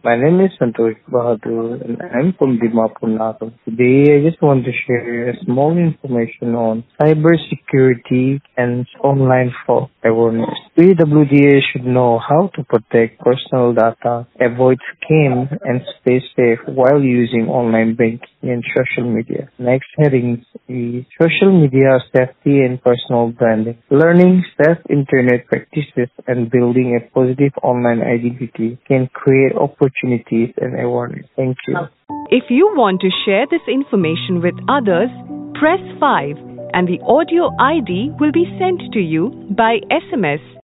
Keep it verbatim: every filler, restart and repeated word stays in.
My name is Santosh Bahadur and I'm from Dimapur, Nagaland. Today I just want to share small information on cybersecurity and online fraud awareness. P W D A should know how to protect personal data, avoid scams, and stay safe while using online banking and social media. Next headings is social media safety and personal branding. Learning safe internet practices and building a positive online identity can create opportunities and awareness. Thank you. If you want to share this information with others, press five and the audio I D will be sent to you by S M S